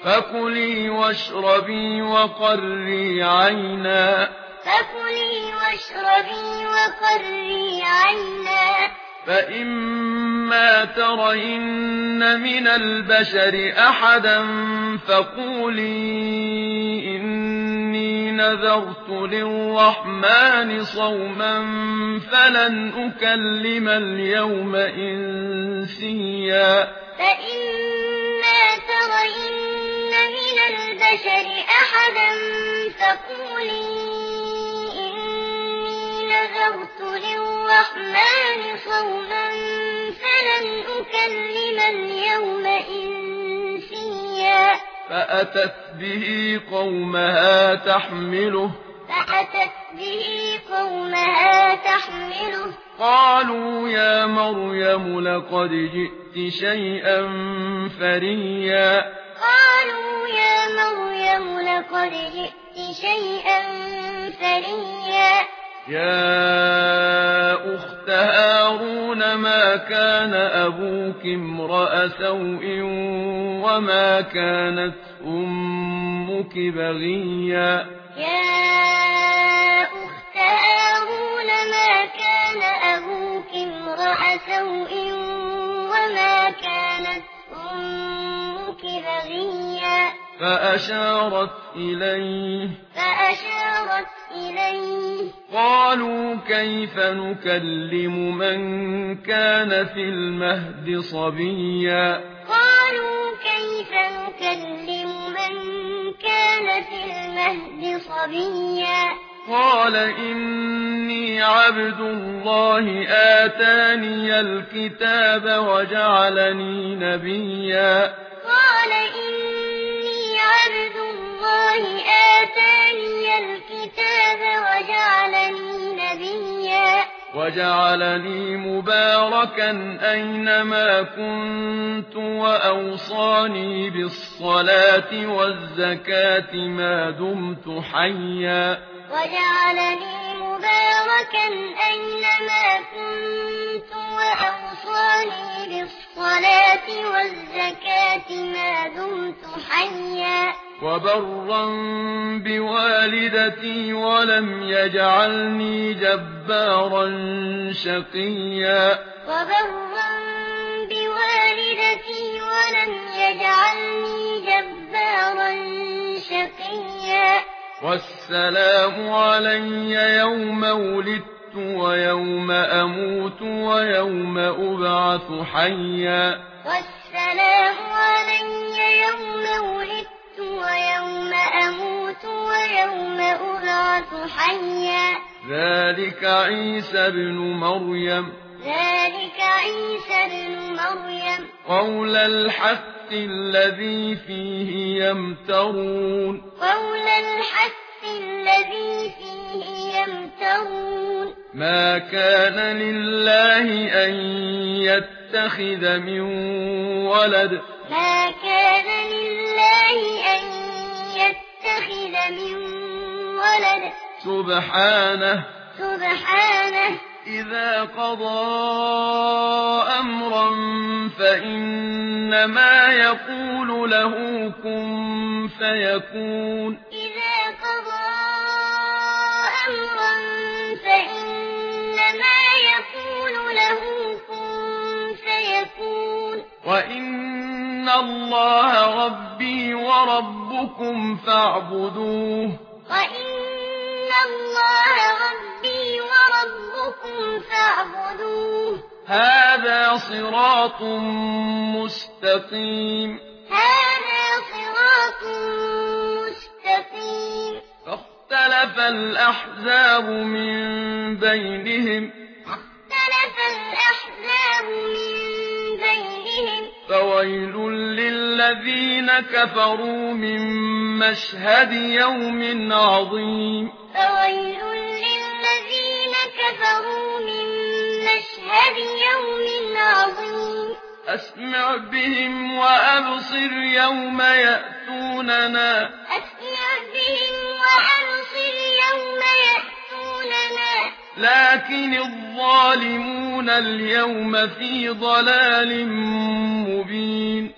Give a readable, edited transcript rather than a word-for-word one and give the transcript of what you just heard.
فكلي واشربي وقري عينا فإما ترين من البشر أحدا فقولي إني نذرت للرحمن صوما فلن أكلم اليوم إنسيا فإما ترين من البشر أحدا فقولي إني نذرت للرحمن صوما فلن أكلم اليوم إنسيا فأتت به قومها تحمله قالوا يا مريم لقد جئت شيئا فريا يا أخت هارون ما كان أبوك امرأ سوء وما كانت أمك بغيا فأشارت إليه قالوا كيف نكلم من كان في المهد صبيا قال إني عبد الله آتاني الكتاب وجعلني نبيا وجعلني مباركا أينما كنت وأوصاني بالصلاة والزكاة ما دمت حيا وبرا بوالدتي ولم يجعلني جبارا شقيا والسلام علي يوم ولدت ويوم أموت ويوم أبعث حيا ذلك عيسى بن مريم قول الحق الذي فيه يمترون ما كان لله أن يتخذ من ولد سبحانه إذا قضى أمرا فإنما يقول له كن فيكون وإن الله ربي وربكم فاعبدوه هذا صراط مستقيم فاختلف الأحزاب من بينهم فويل للذين كفروا من مشهد يوم عظيم أسمع بهم وأبصر يوم يأتوننا لكن الظالمون اليوم في ضلال مبين